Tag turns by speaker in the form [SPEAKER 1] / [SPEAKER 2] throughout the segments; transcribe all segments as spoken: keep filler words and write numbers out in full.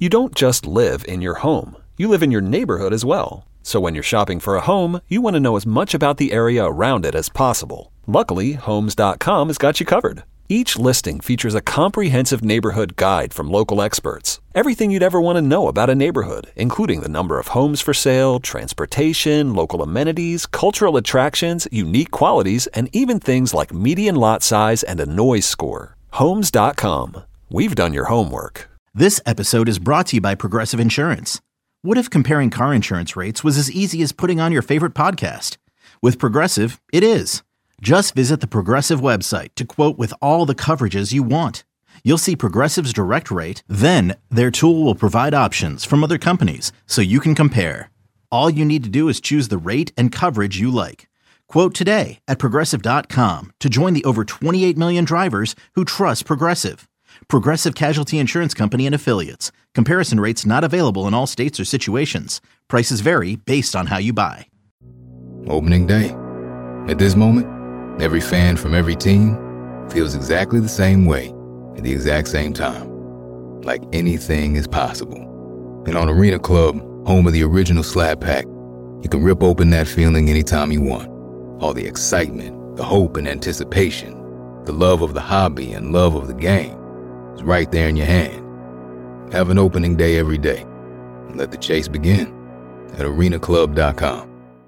[SPEAKER 1] You don't just live in your home. You live in your neighborhood as well. So when you're shopping for a home, you want to know as much about the area around it as possible. Luckily, Homes dot com has got you covered. Each listing features a comprehensive neighborhood guide from local experts. Everything you'd ever want to know about a neighborhood, including the number of homes for sale, transportation, local amenities, cultural attractions, unique qualities, and even things like median lot size and a noise score. Homes dot com. We've done your homework.
[SPEAKER 2] This episode is brought to you by Progressive Insurance. What if comparing car insurance rates was as easy as putting on your favorite podcast? With Progressive, it is. Just visit the Progressive website to quote with all the coverages you want. You'll see Progressive's direct rate, then their tool will provide options from other companies so you can compare. All you need to do is choose the rate and coverage you like. Quote today at Progressive dot com to join the over twenty-eight million drivers who trust Progressive. Progressive Casualty Insurance Company and Affiliates. Comparison rates not available in all states or situations. Prices vary based on how you buy.
[SPEAKER 3] Opening day. At this moment, every fan from every team feels exactly the same way at the exact same time. Like anything is possible. And on Arena Club, home of the original Slap Pack, you can rip open that feeling anytime you want. All the excitement, the hope and anticipation, the love of the hobby and love of the game is right there in your hand. Have an opening day every day and let the chase begin at arena club dot com.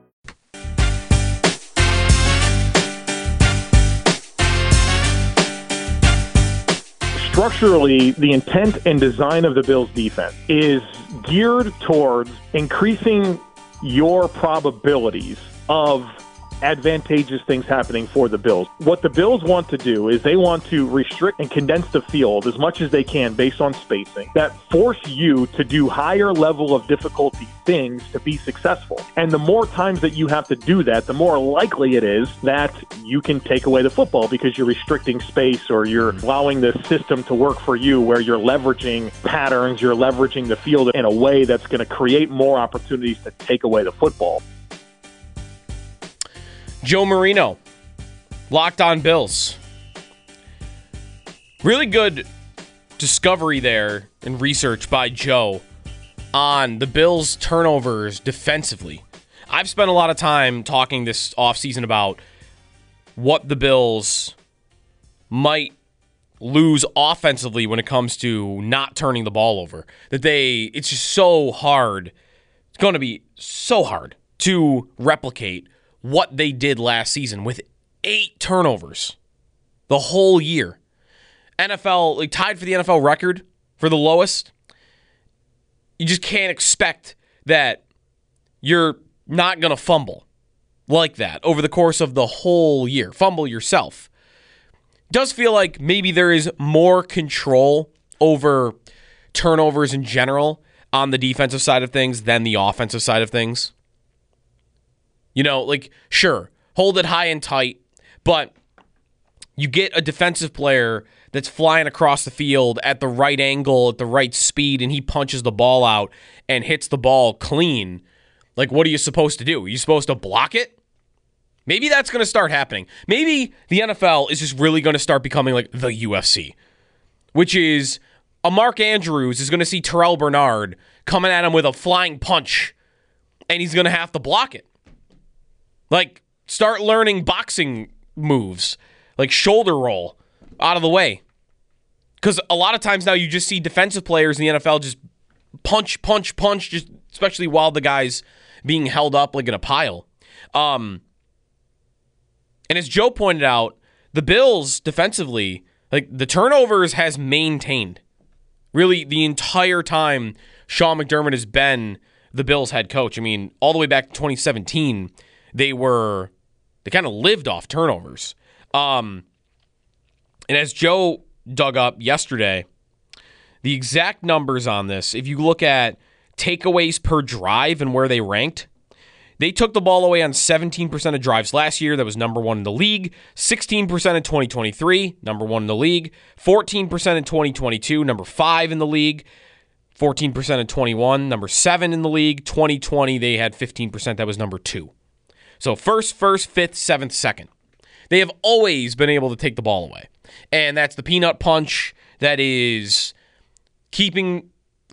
[SPEAKER 4] Structurally, the intent and design of the Bills defense is geared towards increasing your probabilities of advantageous things happening for the Bills. What the Bills want to do is they want to restrict and condense the field as much as they can based on spacing that force you to do higher level of difficulty things to be successful. And the more times that you have to do that, the more likely it is that you can take away the football because you're restricting space or you're allowing the system to work for you where you're leveraging patterns, you're leveraging the field in a way that's going to create more opportunities to take away the football.
[SPEAKER 5] Joe Marino, Locked On Bills. Really good discovery there and research by Joe on the Bills' turnovers defensively. I've spent a lot of time talking this offseason about what the Bills might lose offensively when it comes to not turning the ball over. That they, it's just so hard. It's going to be so hard to replicate what they did last season with eight turnovers the whole year. N F L, like tied for the N F L record for the lowest. You just can't expect that you're not going to fumble like that over the course of the whole year. Fumble yourself. Does feel like maybe there is more control over turnovers in general on the defensive side of things than the offensive side of things. You know, like, sure, hold it high and tight, but you get a defensive player that's flying across the field at the right angle, at the right speed, and he punches the ball out and hits the ball clean. Like, what are you supposed to do? Are you supposed to block it? Maybe that's going to start happening. Maybe the N F L is just really going to start becoming like the U F C, which is a Mark Andrews is going to see Terrell Bernard coming at him with a flying punch, and he's going to have to block it. Like, start learning boxing moves, like shoulder roll out of the way. Because a lot of times now you just see defensive players in the N F L just punch, punch, punch, just especially while the guy's being held up like in a pile. Um, and as Joe pointed out, the Bills defensively, like the turnovers has maintained really the entire time Sean McDermott has been the Bills head coach. I mean, all the way back to twenty seventeen, they were, they kind of lived off turnovers. Um, and as Joe dug up yesterday, the exact numbers on this, if you look at takeaways per drive and where they ranked, they took the ball away on seventeen percent of drives last year. That was number one in the league. sixteen percent in twenty twenty-three, number one in the league. fourteen percent in twenty twenty-two, number five in the league. fourteen percent in twenty-one, number seven in the league. twenty twenty, they had fifteen percent. That was number two. So first, first, fifth, seventh, second. They have always been able to take the ball away. And that's the peanut punch. That is keeping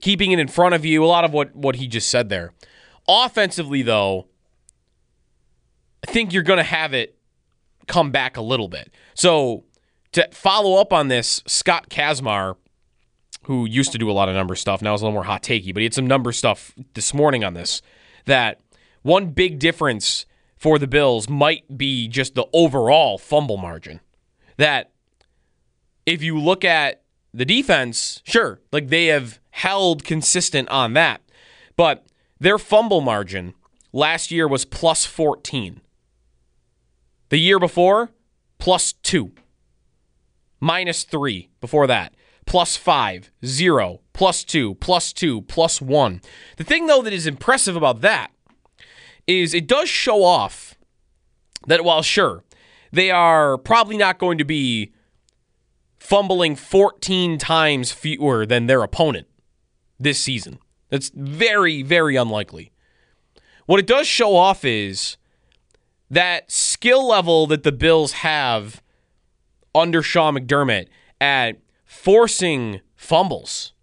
[SPEAKER 5] keeping it in front of you, a lot of what, what he just said there. Offensively, though, I think you're going to have it come back a little bit. So to follow up on this, Scott Kazmar, who used to do a lot of number stuff, now is a little more hot takey, but he had some number stuff this morning on this, that one big difference for the Bills might be just the overall fumble margin. That if you look at the defense, sure, like they have held consistent on that, but their fumble margin last year was plus fourteen. The year before, plus two. Minus three before that. Plus five, zero, plus two, plus two, plus one. The thing, though, that is impressive about that is it does show off that, while sure, they are probably not going to be fumbling fourteen times fewer than their opponent this season. That's very, very unlikely. What it does show off is that skill level that the Bills have under Sean McDermott at forcing fumbles.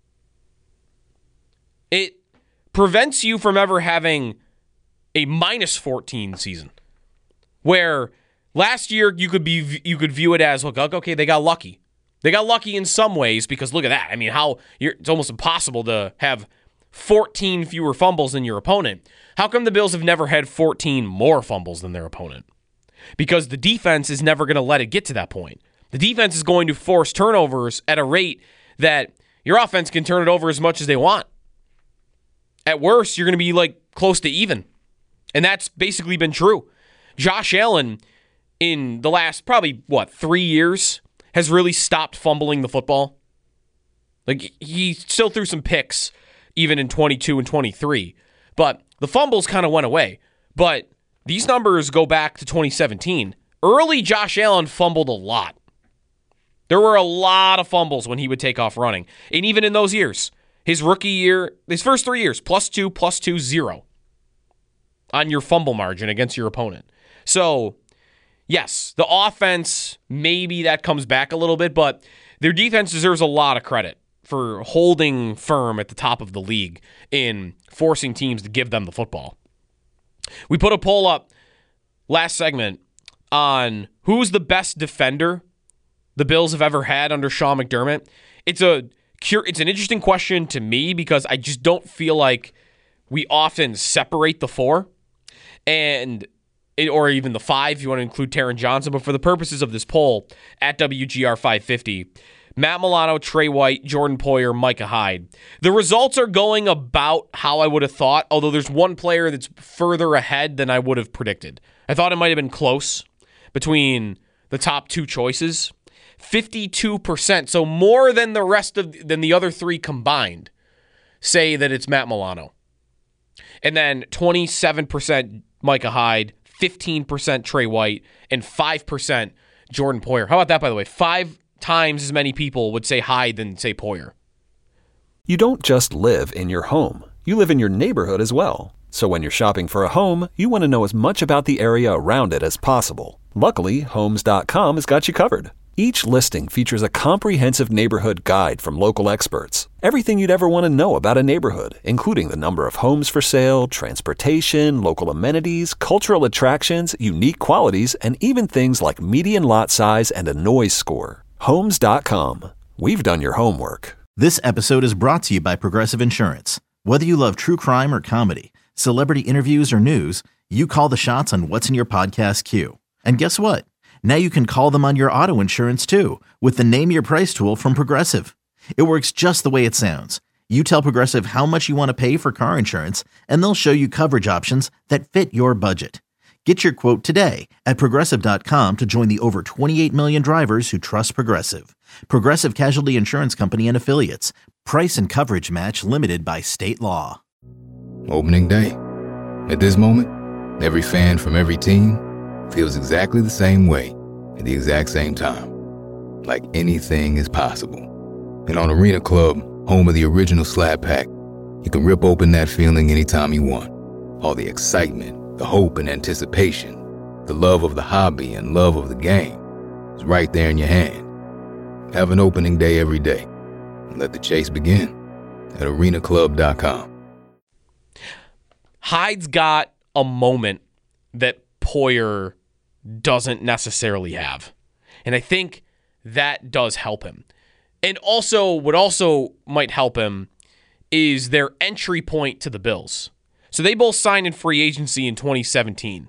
[SPEAKER 5] It prevents you from ever having a minus fourteen season, where last year you could be you could view it as, look, okay, they got lucky. They got lucky in some ways because look at that. I mean, how you're, it's almost impossible to have fourteen fewer fumbles than your opponent. How come the Bills have never had fourteen more fumbles than their opponent? Because the defense is never going to let it get to that point. The defense is going to force turnovers at a rate that your offense can turn it over as much as they want. At worst, you're going to be like close to even. And that's basically been true. Josh Allen, in the last probably, what, three years, has really stopped fumbling the football. Like, he still threw some picks, even in twenty-two and twenty-three. But the fumbles kind of went away. But these numbers go back to twenty seventeen. Early Josh Allen fumbled a lot. There were a lot of fumbles when he would take off running. And even in those years, his rookie year, his first three years, plus two, plus two, zero on your fumble margin against your opponent. So, yes, the offense, maybe that comes back a little bit, but their defense deserves a lot of credit for holding firm at the top of the league in forcing teams to give them the football. We put a poll up last segment on who's the best defender the Bills have ever had under Sean McDermott. It's a it's an interesting question to me because I just don't feel like we often separate the four and or even the five if you want to include Taron Johnson. But for the purposes of this poll, at W G R five fifty, Matt Milano, Trey White, Jordan Poyer, Micah Hyde. The results are going about how I would have thought, although there's one player that's further ahead than I would have predicted. I thought it might have been close between the top two choices. fifty-two percent, so more than the rest of than the other three combined, say that it's Matt Milano. And then twenty-seven percent Micah Hyde, fifteen percent Trey White, and five percent Jordan Poyer. How about that, by the way? Five times as many people would say Hyde than say Poyer.
[SPEAKER 1] You don't just live in your home. You live in your neighborhood as well. So when you're shopping for a home, you want to know as much about the area around it as possible. Luckily, Homes dot com has got you covered. Each listing features a comprehensive neighborhood guide from local experts. Everything you'd ever want to know about a neighborhood, including the number of homes for sale, transportation, local amenities, cultural attractions, unique qualities, and even things like median lot size and a noise score. Homes dot com. We've done your homework.
[SPEAKER 2] This episode is brought to you by Progressive Insurance. Whether you love true crime or comedy, celebrity interviews or news, you call the shots on what's in your podcast queue. And guess what? Now you can call them on your auto insurance too with the Name Your Price tool from Progressive. It works just the way it sounds. You tell Progressive how much you want to pay for car insurance, and they'll show you coverage options that fit your budget. Get your quote today at Progressive dot com to join the over twenty-eight million drivers who trust Progressive. Progressive Casualty Insurance Company and Affiliates. Price and coverage match limited by state law.
[SPEAKER 3] Opening day. At this moment, every fan from every team feels exactly the same way at the exact same time. Like anything is possible. And on Arena Club, home of the original Slab Pack, you can rip open that feeling anytime you want. All the excitement, the hope and anticipation, the love of the hobby and love of the game is right there in your hand. Have an opening day every day and let the chase begin. at arena club dot com.
[SPEAKER 5] Hyde's got a moment that Poyer doesn't necessarily have. And I think that does help him. And also, what also might help him is their entry point to the Bills. So they both signed in free agency in twenty seventeen.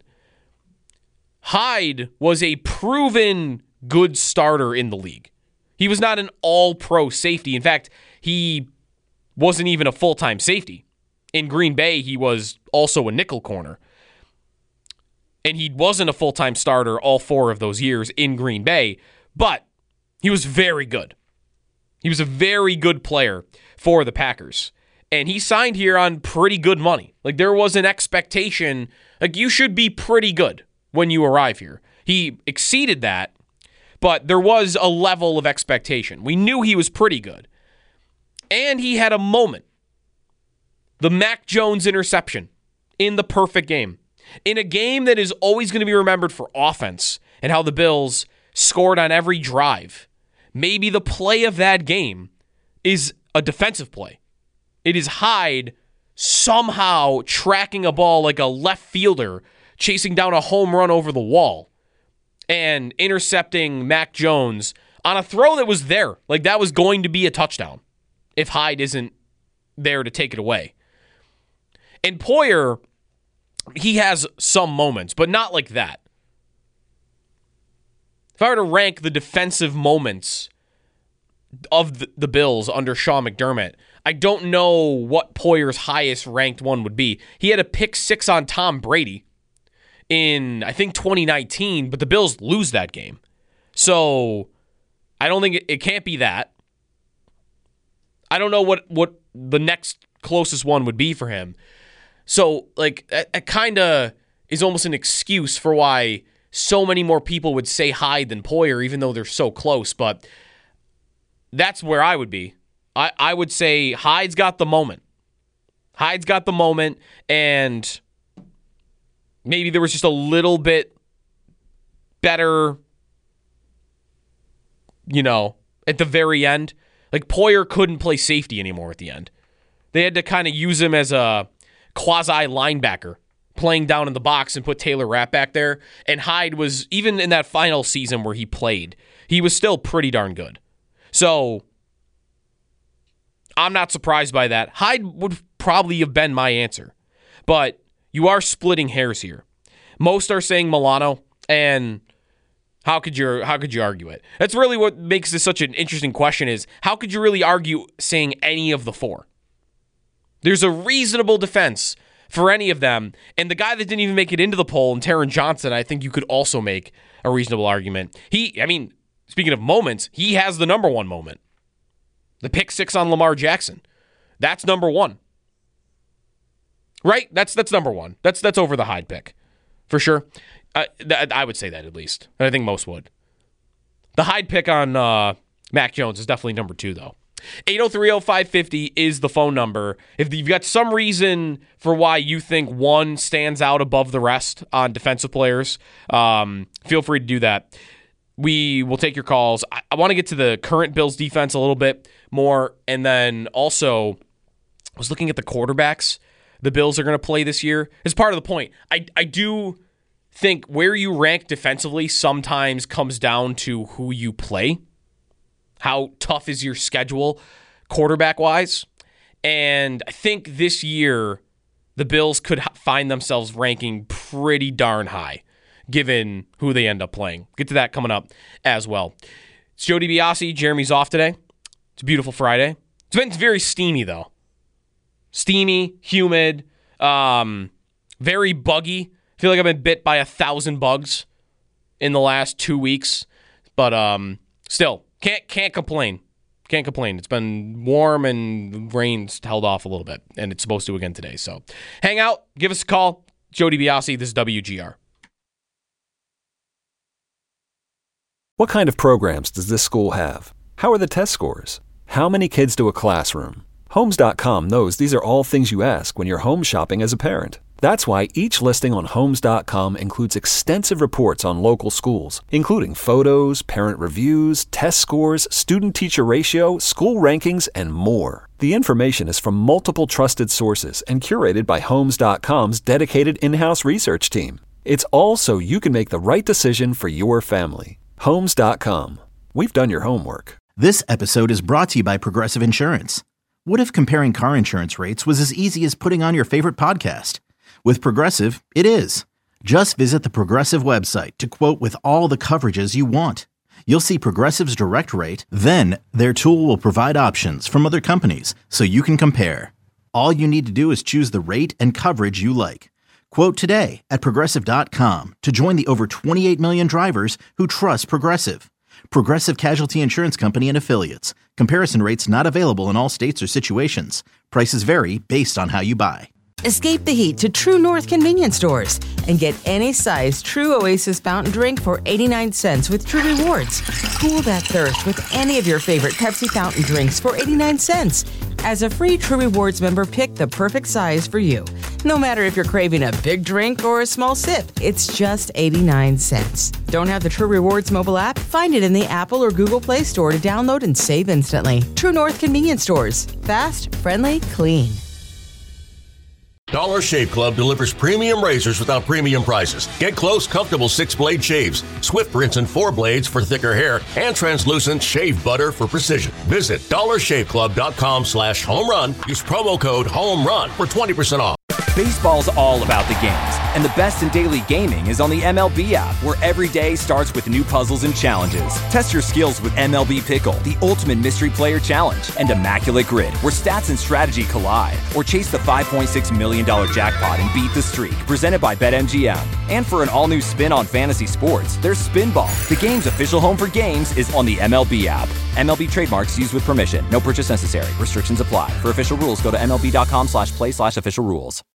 [SPEAKER 5] Hyde was a proven good starter in the league. He was not an all-pro safety. In fact, he wasn't even a full-time safety. In Green Bay, he was also a nickel corner. And he wasn't a full-time starter all four of those years in Green Bay, but he was very good. He was a very good player for the Packers. And he signed here on pretty good money. Like, there was an expectation, like, you should be pretty good when you arrive here. He exceeded that, but there was a level of expectation. We knew he was pretty good. And he had a moment. The Mac Jones interception in the perfect game. In a game that is always going to be remembered for offense and how the Bills scored on every drive. Maybe the play of that game is a defensive play. It is Hyde somehow tracking a ball like a left fielder, chasing down a home run over the wall, and intercepting Mac Jones on a throw that was there. Like, that was going to be a touchdown if Hyde isn't there to take it away. And Poyer, he has some moments, but not like that. If I were to rank the defensive moments of the, the Bills under Sean McDermott, I don't know what Poyer's highest ranked one would be. He had a pick six on Tom Brady in, I think, twenty nineteen, but the Bills lose that game. So I don't think it, it can't be that. I don't know what, what the next closest one would be for him. So, like, it, it kind of is almost an excuse for why so many more people would say Hyde than Poyer, even though they're so close. But that's where I would be. I, I would say Hyde's got the moment. Hyde's got the moment, and maybe there was just a little bit better, you know, at the very end. Like, Poyer couldn't play safety anymore at the end. They had to kind of use him as a quasi-linebacker, playing down in the box and put Taylor Rapp back there. And Hyde was, even in that final season where he played, he was still pretty darn good. So I'm not surprised by that. Hyde would probably have been my answer. But you are splitting hairs here. Most are saying Milano, and how could you how could you argue it? That's really what makes this such an interesting question, is how could you really argue saying any of the four? There's a reasonable defense for any of them. And the guy that didn't even make it into the poll, and Taron Johnson, I think you could also make a reasonable argument. He, I mean, speaking of moments, he has the number one moment. The pick six on Lamar Jackson. That's number one. Right? That's that's number one. That's that's over the Hyde pick. For sure. Uh, th- I would say that, at least. I think most would. The Hyde pick on uh, Mac Jones is definitely number two, though. eight oh three oh five fifty is the phone number. If you've got some reason for why you think one stands out above the rest on defensive players, um, feel free to do that. We will take your calls. I, I want to get to the current Bills defense a little bit more, and then also I was looking at the quarterbacks the Bills are going to play this year. As part of the point, I, I do think where you rank defensively sometimes comes down to who you play. How tough is your schedule quarterback-wise? And I think this year the Bills could find themselves ranking pretty darn high, given who they end up playing. Get to that coming up as well. It's Joe DiBiase. Jeremy's off today. It's a beautiful Friday. It's been very steamy, though. Steamy, humid, um, very buggy. I feel like I've been bit by a thousand bugs in the last two weeks. But um, still, can't can't complain. Can't complain. It's been warm and rain's held off a little bit, and it's supposed to again today. So hang out, give us a call. Joe DiBiase, this is W G R.
[SPEAKER 1] What kind of programs does this school have? How are the test scores? How many kids do a classroom? Homes dot com knows these are all things you ask when you're home shopping as a parent. That's why each listing on Homes dot com includes extensive reports on local schools, including photos, parent reviews, test scores, student-teacher ratio, school rankings, and more. The information is from multiple trusted sources and curated by Homes dot com's dedicated in-house research team. It's all so you can make the right decision for your family. Homes dot com. We've done your homework.
[SPEAKER 2] This episode is brought to you by Progressive Insurance. What if comparing car insurance rates was as easy as putting on your favorite podcast? With Progressive, it is. Just visit the Progressive website to quote with all the coverages you want. You'll see Progressive's direct rate, then their tool will provide options from other companies so you can compare. All you need to do is choose the rate and coverage you like. Quote today at Progressive dot com to join the over twenty-eight million drivers who trust Progressive. Progressive Casualty Insurance Company and Affiliates. Comparison rates not available in all states or situations. Prices vary based on how you buy.
[SPEAKER 6] Escape the heat to True North convenience stores and get any size True Oasis fountain drink for eighty-nine cents with True Rewards. Cool that thirst with any of your favorite Pepsi fountain drinks for eighty-nine cents. As a free True Rewards member, pick the perfect size for you. No matter if you're craving a big drink or a small sip, it's just eighty-nine cents. Don't have the True Rewards mobile app? Find it in the Apple or Google Play Store to download and save instantly. True North convenience stores. Fast, friendly, clean.
[SPEAKER 7] Dollar Shave Club delivers premium razors without premium prices. Get close, comfortable six-blade shaves, swift rinse and four blades for thicker hair, and translucent shave butter for precision. Visit dollar shave club dot com slash home run. Use promo code HOMERUN for twenty percent off.
[SPEAKER 8] Baseball's all about the games, and the best in daily gaming is on the M L B app, where every day starts with new puzzles and challenges. Test your skills with M L B Pickle, the ultimate mystery player challenge, and Immaculate Grid, where stats and strategy collide. Or chase the five point six million dollars jackpot and beat the streak, presented by BetMGM. And for an all-new spin on fantasy sports, there's Spinball. The game's official home for games is on the M L B app. M L B trademarks used with permission. No purchase necessary. Restrictions apply. For official rules, go to M L B dot com slash play slash official rules.